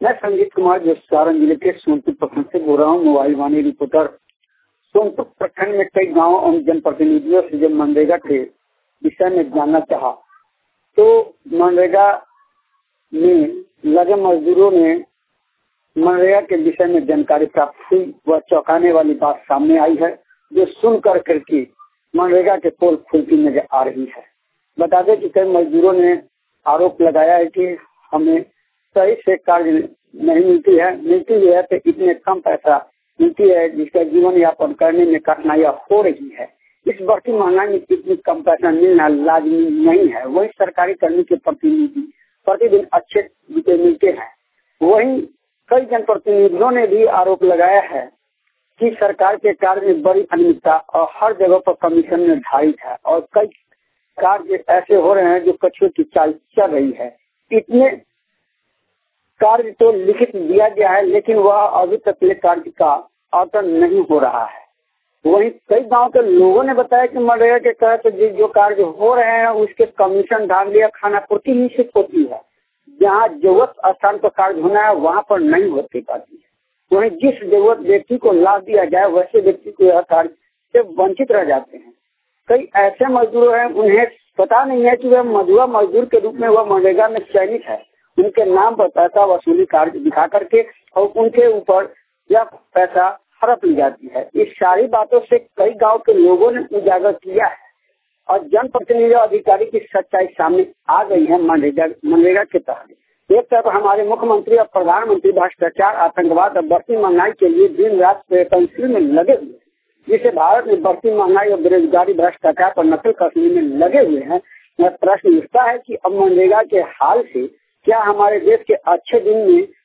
मैं संगीत कुमार जो सारण जिले के सोनपुर प्रखंड से बोल रहा हूँ, मोबाइल वाणी रिपोर्टर। सोनपुर प्रखंड में कई गांव और जनप्रतिनिधियों से जब मनरेगा के विषय में जानना चाहा तो मनरेगा में लगे मजदूरों ने मनरेगा के विषय में जानकारी प्राप्त हुई। वह चौंकाने वाली बात सामने आई है जो सुन कर करके मनरेगा के पोल खुलती नजर आ रही है। बता दें कि कई मजदूरों ने आरोप लगाया है कि हमें सही से कार्य नहीं मिलती है तो इतने कम पैसा मिलती है जिसका जीवन यापन करने में कठिनाइयां हो रही है। इस बढ़ती महंगाई में इतनी कम पैसा मिलना लाजमी नहीं है। वही सरकारी कर्मी के प्रतिनिधि प्रतिदिन अच्छे रुपये मिलते हैं। वही कई जनप्रतिनिधियों ने भी आरोप लगाया है कि सरकार के कार्य में बड़ी अनियमितता और हर जगह पर कमीशन निर्धारित है और कई कार्य ऐसे हो रहे हैं जो कछुए की चाल चल रही है। इतने कार्य तो लिखित दिया गया है लेकिन वह अभी तक कार्य का आवंटन नहीं हो रहा है। वहीं कई गांव के लोगों ने बताया कि मनरेगा के तहत जो कार्य हो रहे हैं उसके कमीशन धांधली या खानापूर्ति ही सिर्फ होती है। जहाँ जरूरत स्थान पर कार्य होना है वहाँ पर नहीं होती पाती है। वहीं जिस जरूरत व्यक्ति को लाभ दिया जाए वैसे व्यक्ति को यह कार्य से वंचित रह जाते हैं। कई ऐसे मजदूर हैं उन्हें पता नहीं है कि वह मधुआ मजदूर के रूप में वह मनरेगा में चयनित है। उनके नाम पर पैसा वसूली कार्य दिखा करके और उनके ऊपर यह पैसा हड़प ली जाती है। इस सारी बातों से कई गांव के लोगों ने उजागर किया है और जनप्रतिनिधि अधिकारी की सच्चाई सामने आ गई है। मनरेगा के तहत एक तरफ हमारे मुख्यमंत्री और प्रधानमंत्री भ्रष्टाचार, आतंकवाद और बढ़ती महंगाई के लिए दिन रात प्रयत्नशील में लगे हुए, जिसे भारत में बढ़ती महंगाई और बेरोजगारी भ्रष्टाचार पर नकल कसने में लगे हुए हैं। यह प्रश्न उठता है कि अब मनरेगा के हाल से क्या हमारे देश के अच्छे दिन में